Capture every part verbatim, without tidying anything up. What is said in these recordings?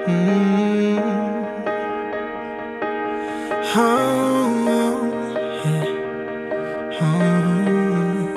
Mm. Oh, yeah. Oh.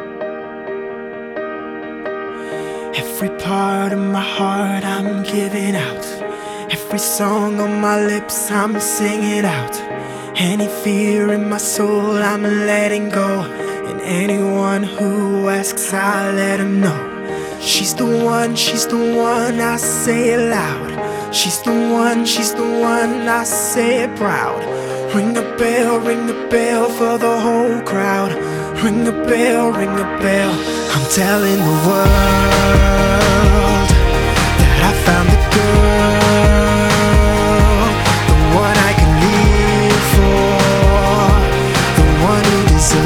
Every part of my heart I'm giving out. Every song on my lips I'm singing out. Any fear in my soul I'm letting go. And anyone who asks I let them know. She's the one, she's the one, I say it loud. She's the one, she's the one, I say it proud. Ring the bell, ring the bell for the whole crowd. Ring the bell, ring the bell. I'm telling the world that I found the girl, the one I can live for, the one who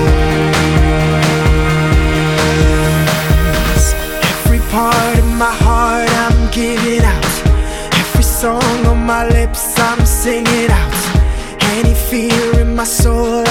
deserves. Every part of my heart I'm giving out. Every song on my lips I'm singing out. Any fear in my soul